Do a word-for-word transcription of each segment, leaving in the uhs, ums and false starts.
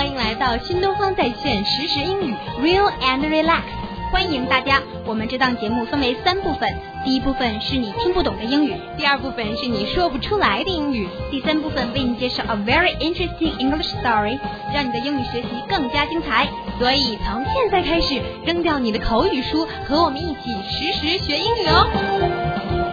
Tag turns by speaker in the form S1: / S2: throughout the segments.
S1: 欢迎来到新东方在线实时英语 Real and Relax， 欢迎大家。我们这档节目分为三部分，第一部分是你听不懂的英语，第二部分是你说不出来的英语，第三部分为你介绍 a very interesting English story， 让你的英语学习更加精彩。所以从现在开始，扔掉你的口语书，和我们一起实时学英语哦。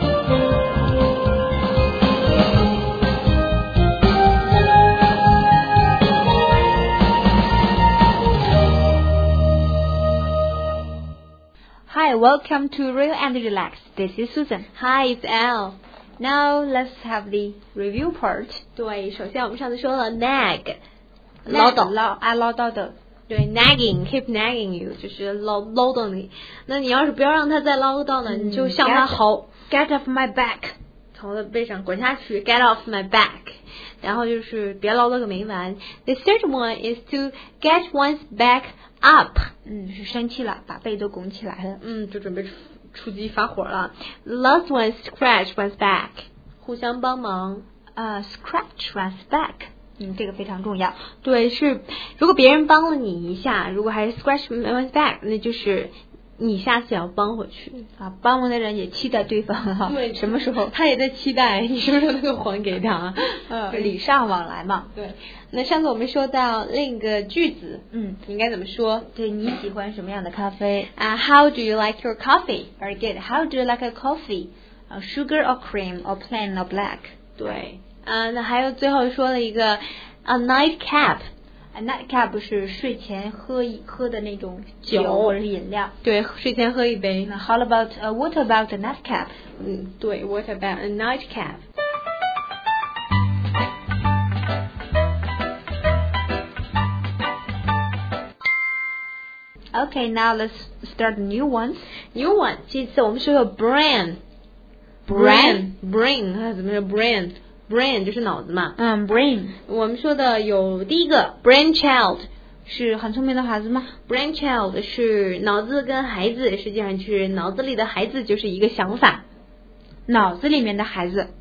S2: Hi, welcome to Real and Relax. This is Susan.
S1: Hi, it's Elle.
S2: Now let's have the review part.
S1: 对，首先我们上次说了 nag， 唠叨，
S2: 唠爱唠叨的。
S1: 对 ，nagging, keep nagging you， 就是唠唠叨你。那你要是不要让他再唠叨了，嗯、你就向他吼
S2: ，Get off my back，
S1: 从我的背上滚下去 ，Get off my back。然后就是别唠叨个没完。The third one is to get one's back up，
S2: 嗯，是生气了，把背都拱起来了，
S1: 嗯，就准备出出击发火了。Last one scratch one's back， 互相帮忙。
S2: 呃、uh, ，scratch one's back， 嗯，这个非常重要。
S1: 对，是如果别人帮了你一下，如果还是 scratch one's back， 那就是你下次要帮回去
S2: 啊，帮忙的人也期待对方哈，
S1: 对，
S2: 什么时候
S1: 他也在期待你什么时候能够还给他，
S2: 呃，礼尚往来嘛。
S1: 对，那上次我们说到另一个句子，
S2: 嗯，
S1: 应该怎么说？
S2: 对，你喜欢什么样的咖啡
S1: 啊、uh, ？How do you like your coffee?
S2: Very good. How do you like a coffee? Uh, sugar or cream or plain or black?
S1: 对，啊、呃，那还有最后说了一个 a nightcap。A
S2: nightcap 是睡前喝一喝的那种
S1: 酒
S2: 或者是饮料。
S1: 对，睡前喝一杯。
S2: 那 How about uh, what about a nightcap？
S1: 嗯，对 ，What about a nightcap？
S2: Okay, now let's start a new one.
S1: New one， 这次我们说说 brain，brain，brain， 怎么说 brain？brain 就是脑子嘛，
S2: 嗯 brain
S1: 我们说的有第一个 brainchild
S2: 是很聪明的孩子吗？
S1: brainchild 是脑子跟孩子，实际上就是脑子里的孩子就是一个想法，
S2: 脑子里面的孩子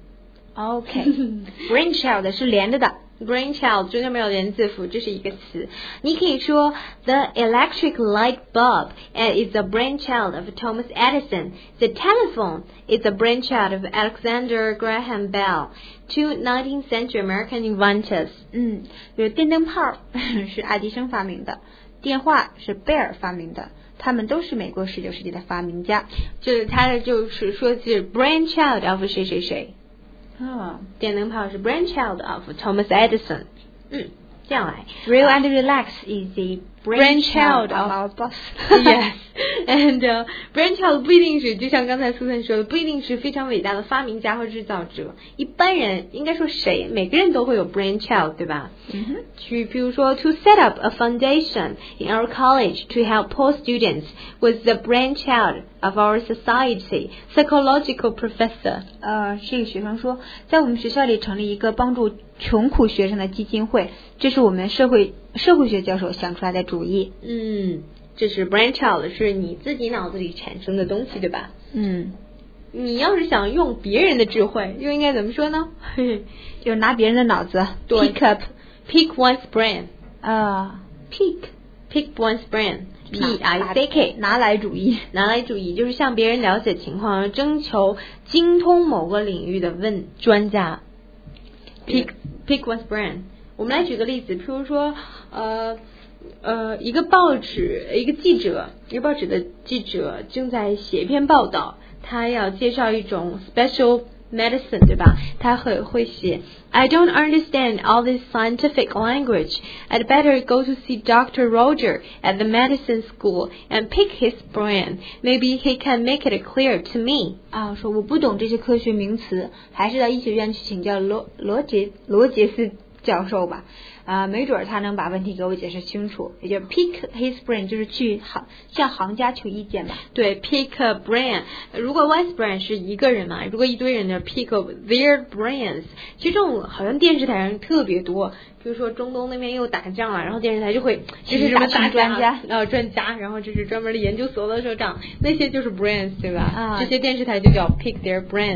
S2: OK brainchild 是连着的，
S1: brainchild 中间没有连字符，这是一个词。你可以说 The electric light bulb is the brainchild of Thomas Edison. The telephone is the brainchild of Alexander Graham Bell, two nineteenth century American inventors.
S2: 嗯，比如电灯泡是爱迪生发明的，电话是贝尔发明的，他们都是美国十九世纪的发明家。
S1: 就是他的就是说是 brainchild of 谁谁谁。
S2: 哦，
S1: 电灯泡是 brainchild of Thomas Edison。嗯，这样来。
S2: Real and Relax is the brainchild of our boss.
S1: Yes, and、uh, brainchild 不一定是，就像刚才苏珊说的，不一定是非常伟大的发明家或制造者。一般人应该说谁，每个人都会有 brainchild， 对吧？
S2: 嗯哼。
S1: 去，比如说 to set up a foundation in our college to help poor students was the brainchild of our society psychological professor.
S2: 呃，这个学生说，在我们学校里成立一个帮助穷苦学生的基金会，这是我们社会社会学教授想出来的主意。
S1: 嗯，这是 brainchild， 是你自己脑子里产生的东西，对吧？
S2: 嗯，
S1: 你要是想用别人的智慧，又应该怎么说呢？
S2: 就是拿别人的脑子 pick up
S1: pick one's brain
S2: 啊、uh, pick
S1: pick one's brain P I C K
S2: 拿来主义，
S1: 拿来主义就是向别人了解情况，征求精通某个领域的问专家。pick pick one's brain。我们来举个例子，譬如说，呃呃，一个报纸，一个记者，一个报纸的记者正在写一篇报道，他要介绍一种 special medicine， 对吧？他会会写 I don't understand all this scientific language. I'd better go to see Doctor Roger at the medicine school and pick his brain. Maybe he can make it clear to me.
S2: 啊，说我不懂这些科学名词，还是到医学院去请教罗罗杰罗杰斯教授吧。啊，没准他能把问题给我解释清楚。也就 pick his brain 就是去行向行家求意见吧。
S1: 对 ，pick a brain。如果 one's brain 是一个人嘛，如果一堆人的 pick up their brains， 其实这种好像电视台上特别多。比如说中东那边又打仗了，然后电视台就会这是什么大
S2: 专家，
S1: 呃专家，然后这是专门的研究所的所长，那些就是 brains， 对吧？
S2: 啊，
S1: 这些电视台就叫 pick their brains。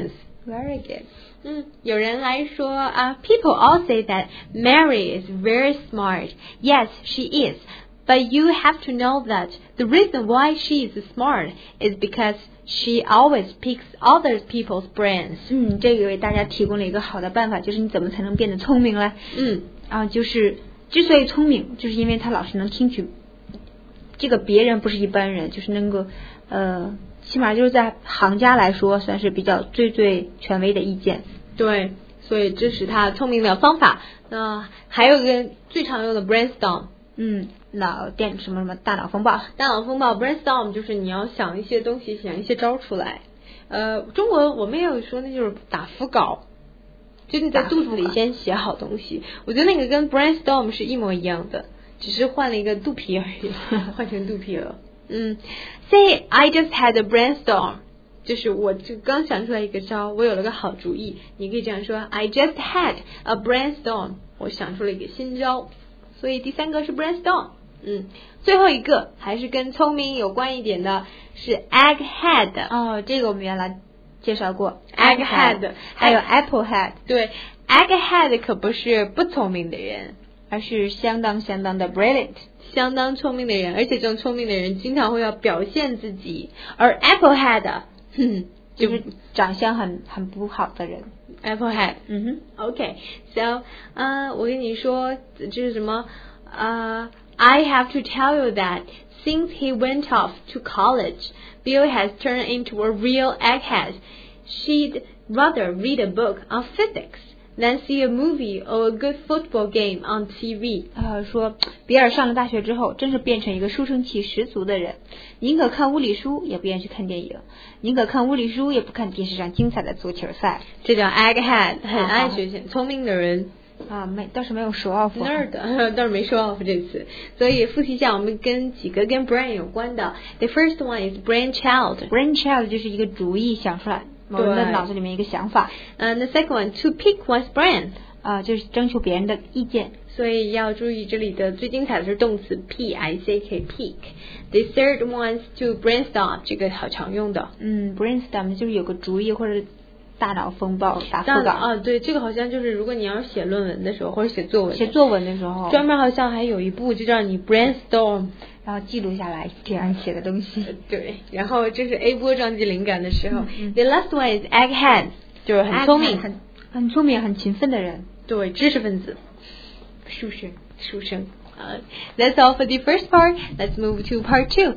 S2: Very good.
S1: 嗯，有人来说啊、uh, ，People all say that Mary is very smart. Yes, she is. But you have to know that the reason why she is smart is because she always picks other people's brains.
S2: 嗯，这个为大家提供了一个好的办法，就是你怎么才能变得聪明呢？
S1: 嗯，
S2: 啊，就是之所以聪明，就是因为他老是能听取这个别人不是一般人，就是能够呃，起码就是在行家来说，算是比较最最权威的意见。
S1: 对，所以这是他聪明的方法。那还有一个最常用的 brainstorm。
S2: 嗯，脑电什么什么大脑风暴，
S1: 大脑风暴 brainstorm 就是你要想一些东西，想一些招出来。呃，中国我们也有说，那就是打腹稿，就你在肚子里先写好东西。我觉得那个跟 brainstorm 是一模一样的，只是换了一个肚皮而已，换成肚皮了。嗯 ，Say I just had a brainstorm， 就是我就刚想出来一个招，我有了个好主意。你可以这样说 I just had a brainstorm， 我想出了一个新招。所以第三个是 brainstorm， 嗯，最后一个还是跟聪明有关一点的是 egghead。
S2: 哦，这个我们原来介绍过
S1: egghead，
S2: 还有 apple head。
S1: 对 ，egghead 可不是不聪明的人，
S2: 而是相当相当的 brilliant，
S1: 相当聪明的人，而且这种聪明的人经常会要表现自己，而 apple head， 哼，
S2: 就是长相很很不好的人。
S1: Apple head，
S2: 嗯
S1: 哼 ，OK， so， 呃、uh, ，我跟你说这是什么？呃、uh, ，I have to tell you that since he went off to college, Bill has turned into a real egghead. She'd rather read a book on physics than see a movie or a good football game on T V.
S2: 呃，说比尔上了大学之后，真是变成一个书生气十足的人，宁可看物理书，也不愿意去看电影；宁可看物理书，也不看电视上精彩的足球赛。
S1: 这叫 egghead， 很爱学习、聪明的人。
S2: 啊，没，倒是没有说 off。
S1: nerd， 倒是没说 off 这次。所以复习一下，我们跟几个跟 brain 有关的。The first one is brainchild。
S2: brainchild 就是一个主意想出来，某人的脑子里面一个想法。
S1: 嗯、uh, ，the second one to pick one's brain。
S2: 啊、呃，就是征求别人的意见。
S1: 所以要注意这里的最精彩的是动词 p i c k pick。The third one is to brainstorm， 这个好常用的。
S2: 嗯 ，brainstorm 就是有个主意或者大脑风暴打腹稿
S1: 啊，对，这个好像就是如果你要写论文的时候或者写作文，
S2: 写作文的时候，
S1: 专门好像还有一步就让你 brainstorm，
S2: 然后记录下来这样写的东西。
S1: 对，然后这是 A 波撞击灵感的时候。
S2: 嗯、
S1: The last one is egghead， 就是很聪明、
S2: 很很聪明、很勤奋的人，
S1: 对，知识分子，
S2: 书生，
S1: 书生。Uh, that's all for the first part. Let's move to part two.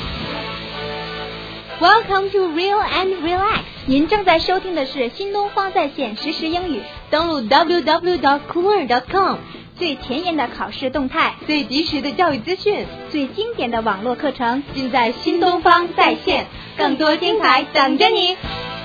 S1: Welcome to Real and Relax.
S2: 您正在收听的是新东方在线实时英语。
S1: 登录 double-u double-u double-u dot cooler dot com，
S2: 最前沿的考试动态，
S1: 最及时的教育资讯，
S2: 最经典的网络课程，
S1: 尽在新东方在线。更多精彩等着你。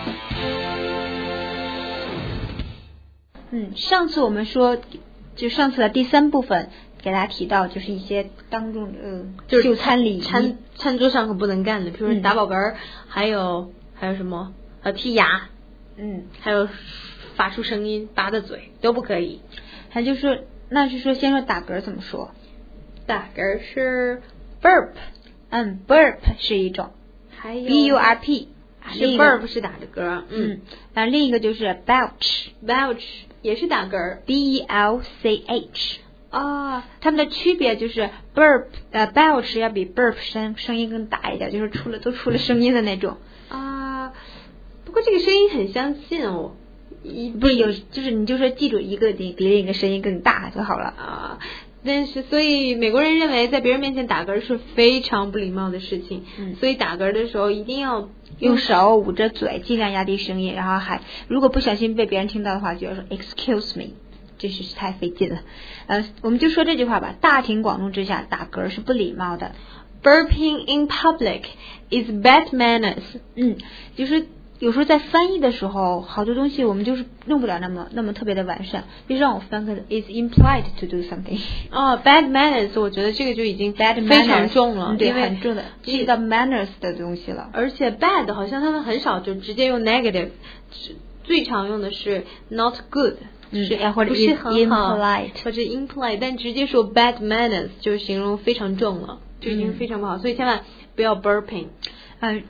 S2: 嗯，上次我们说，就上次的第三部分。给大家提到就是一些当中呃
S1: 就是
S2: 就餐礼仪，
S1: 餐餐桌上可不能干的，比如说打饱嗝、嗯，还有还有什么呃剔牙，
S2: 嗯，
S1: 还有发出声音、拔的嘴都不可以。
S2: 还就是说，那是说先说打嗝怎么说？
S1: 打嗝是 burp，
S2: 嗯 ，burp 是一种，
S1: 还有
S2: b u r p
S1: 是 burp 是打的嗝，嗯，
S2: 然后另一个就是 belch，belch
S1: 也是打嗝
S2: ，b e l c h。
S1: 啊，
S2: 它们的区别就是 burp 呃 belch 要比 burp 声声音更大一点，就是出了都出了声音的那种
S1: 啊。不过这个声音很相近哦，
S2: 不是有就是你就说记住一个比别人一个声音更大就好了
S1: 啊。但是所以美国人认为在别人面前打嗝是非常不礼貌的事情，
S2: 嗯，
S1: 所以打嗝的时候一定要
S2: 用手捂着嘴，尽量压低声音，然后还如果不小心被别人听到的话，就要说 excuse me。这是太费劲了，呃，我们就说这句话吧。大庭广众之下打嗝是不礼貌的。
S1: Burping in public is bad manners。
S2: 嗯，就是有时候在翻译的时候，好多东西我们就是弄不了那么那么特别的完善。比如让我翻个 is implied to do something。
S1: 哦 ，bad manners， 我觉得这个就已经 bad 非常重了，
S2: 对，很重的，是到 manners 的东西了。
S1: 而且 bad 好像他们很少就直接用 negative， 最常用的是 not good。
S2: 是呀，或者
S1: 不是很好
S2: impolite，
S1: 或者 impolite， 但直接说 bad manners 就形容非常重了，就已经非常不好，嗯、所以千万不要 burping。
S2: 嗯、呃，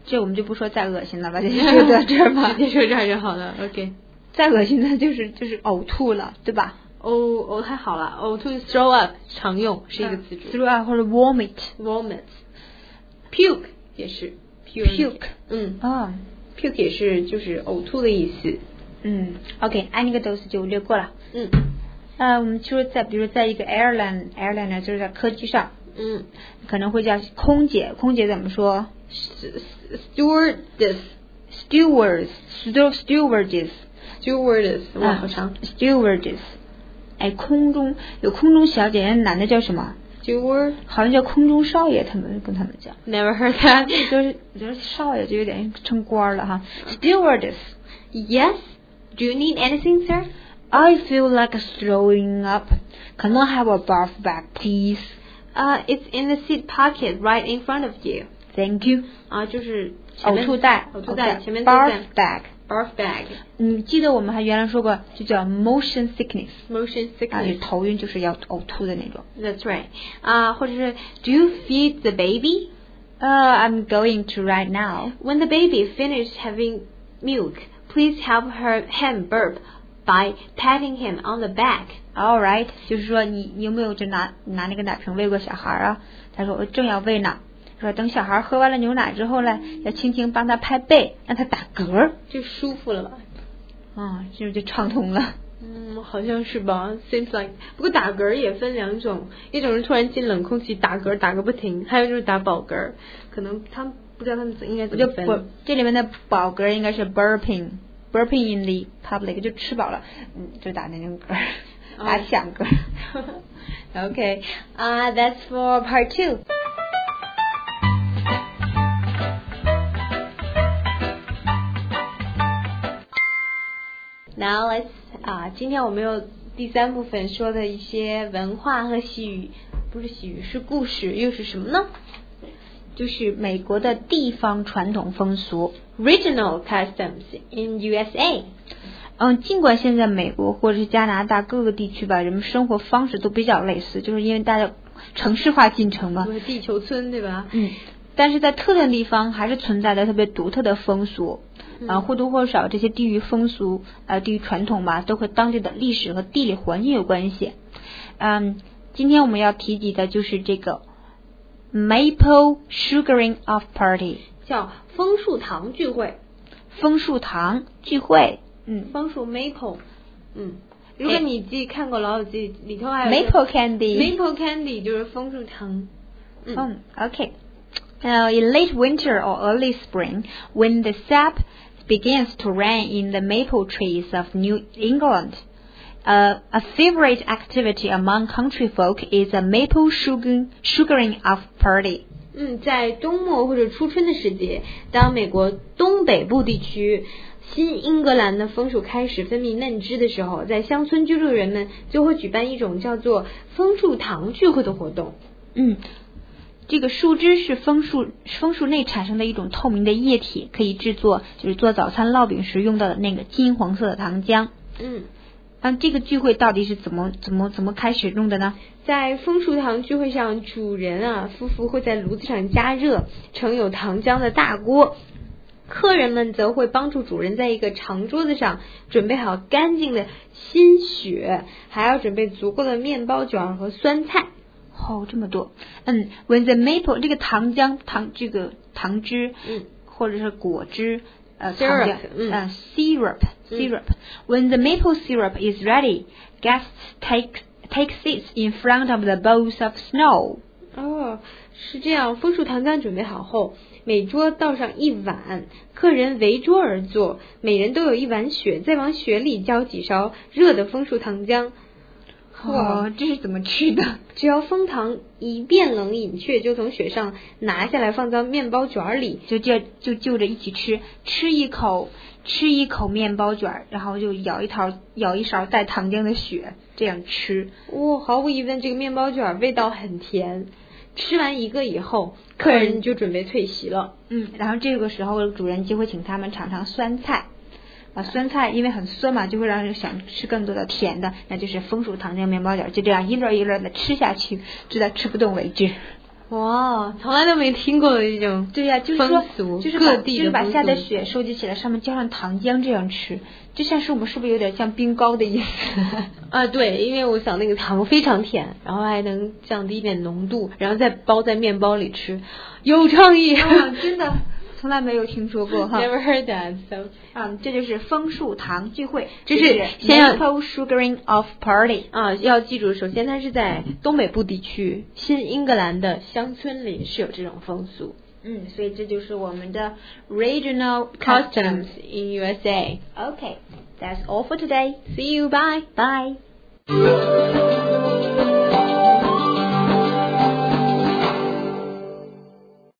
S2: 这我们就不说再恶心了吧，就说到这儿吧，
S1: 直接说这儿就好了。OK，
S2: 再恶心的就是就是呕吐了，对吧？
S1: 呕呕太好了，呕吐 throw up 常用是一个词组
S2: ，throw up 或者 vomit
S1: vomit，puke 也是
S2: puke，
S1: 嗯
S2: 啊
S1: puke 也是就是呕吐的意思。
S2: 嗯 ，OK， anecdotes 就略过了。
S1: 嗯，
S2: 呃，我们说在比如在一个 airline airline 呢，就是在客机上，
S1: 嗯，
S2: 可能会叫空姐，空姐怎么说
S1: ？stewardess
S2: stewards stewardess
S1: stewardess 哇好长
S2: stewardess， 哎，空中有空中小姐，男的叫什么
S1: steward
S2: 好像叫空中少爷，他们跟他们讲
S1: never heard that
S2: 就是我觉得少爷就有点升官了哈 stewardess
S1: yes do you need anything sir
S2: I feel like throwing up. Can I have a bath bag, please?
S1: Uh, it's in the seat pocket right in front of you.
S2: Thank you.
S1: 啊，就是
S2: 呕吐袋，
S1: 呕吐袋前面
S2: bath bag.
S1: Bath bag.
S2: 你记得我们还原来说过，就叫 motion sickness.
S1: Motion sickness.
S2: 啊，就头晕，就是要呕吐的那种。
S1: That's right. 啊，或者是 Do you feed the baby?
S2: Uh, I'm going to right now.
S1: When the baby finishes having milk, please help her him burp.By patting him on the back.
S2: All right， 就是说你你有没有就拿拿那个奶瓶喂过小孩啊？他说我正要喂呢。说等小孩喝完了牛奶之后呢，要轻轻帮他拍背，让他打嗝，
S1: 就舒服了吧？
S2: 啊，这不就畅通了？
S1: 嗯，好像是吧。Seems like， 不过打嗝也分两种，一种是突然进冷空气打嗝打个不停，还有就是打饱嗝，可能他们不知道他们应该怎么分。
S2: 就这里面的饱嗝应该是 burping。Burping in the public 就吃饱了，嗯，就打那种嗝，打响嗝。
S1: Okay, uh, that's for part two. Now let's 啊、uh, ，今天我们有第三部分说的一些文化和习语，不是习语，是故事，又是什么呢？
S2: 就是美国的地方传统风俗
S1: ，Regional customs in U S A。
S2: 嗯，尽管现在美国或者是加拿大各个地区吧，人们生活方式都比较类似，就是因为大家城市化进程嘛，
S1: 不是地球村对吧？
S2: 嗯，但是在特定地方还是存在着特别独特的风俗，啊、呃，或多或少这些地域风俗呃地域传统吧，都和当地的历史和地理环境有关系。嗯，今天我们要提及的就是这个 Maple Sugaring Off Party，
S1: 叫枫树糖聚会。
S2: 枫树糖聚会。
S1: 嗯，枫树 maple， 嗯，如果你记看过《老友记》里头还有
S2: maple candy，maple
S1: candy 就是枫树糖。
S2: 嗯、um, okay. Now, in late winter or early spring, when the sap begins to run in the maple trees of New England, uh, a favorite activity among country folk is a maple sugar, sugaring off party.
S1: 嗯，在冬末或者初春的时节，当美国东北部地区新英格兰的枫树开始分泌嫩枝的时候，在乡村居住的人们就会举办一种叫做枫树糖聚会的活动。
S2: 嗯，这个树枝是枫树枫树内产生的一种透明的液体，可以制作就是做早餐烙饼时用到的那个金黄色的糖浆。
S1: 嗯，
S2: 那这个聚会到底是怎么怎么怎么开始弄的呢？
S1: 在枫树糖聚会上，主人啊夫妇会在炉子上加热盛有糖浆的大锅。客人们则会帮助主人在一个长桌子上准备好干净的新雪，还要准备足够的面包卷和酸菜。
S2: 哦，这么多。嗯 ，When the maple 这个糖浆糖这个糖汁，
S1: 嗯，
S2: 或者是果汁，呃，
S1: syrup，
S2: 糖浆，
S1: 嗯、
S2: 呃、，syrup syrup、嗯。When the maple syrup is ready, guests take take seats in front of the bowls of snow.
S1: 哦，是这样。枫树糖浆准备好后，每桌倒上一碗，客人围桌而坐，每人都有一碗雪，再往雪里浇几勺热的枫树糖浆。
S2: 哦，这是怎么吃的？
S1: 只要枫糖一变冷饮却就从雪上拿下来，放到面包卷里，
S2: 就就就就着一起吃，吃一口吃一口面包卷，然后就舀一勺舀一勺带糖浆的雪，这样吃。
S1: 哇、哦，毫无疑问，这个面包卷味道很甜。吃完一个以后，客人就准备退席了。
S2: 嗯，然后这个时候主人就会请他们尝尝酸菜。啊，酸菜因为很酸嘛，就会让人想吃更多的甜的，那就是枫树糖浆面包卷，就这样一轮一轮的吃下去，直到吃不动为止。
S1: 哇，从来都没听过的一种
S2: 对呀、就是
S1: 风
S2: 说
S1: 俗，
S2: 就是把
S1: 各地
S2: 就是把
S1: 风俗
S2: 下的雪收集起来，上面浇上糖浆这样吃，就像是我们是不是有点像冰糕的意思？
S1: 啊，对，因为我想那个糖非常甜，然后还能降低一点浓度，然后再包在面包里吃，有创意。
S2: 嗯，真的从来没有听说过哈。
S1: Never heard that. So
S2: 嗯，这就是枫树糖聚会，
S1: 这
S2: 是
S1: 是先要
S2: maple sugaring of party。
S1: 啊，要记住，首先它是在东北部地区，新英格兰的乡村里是有这种风俗。
S2: 嗯，所以这就是我们的 regional
S1: Customs in U S A.
S2: Okay, that's all for today.
S1: See you. Bye.
S2: Bye.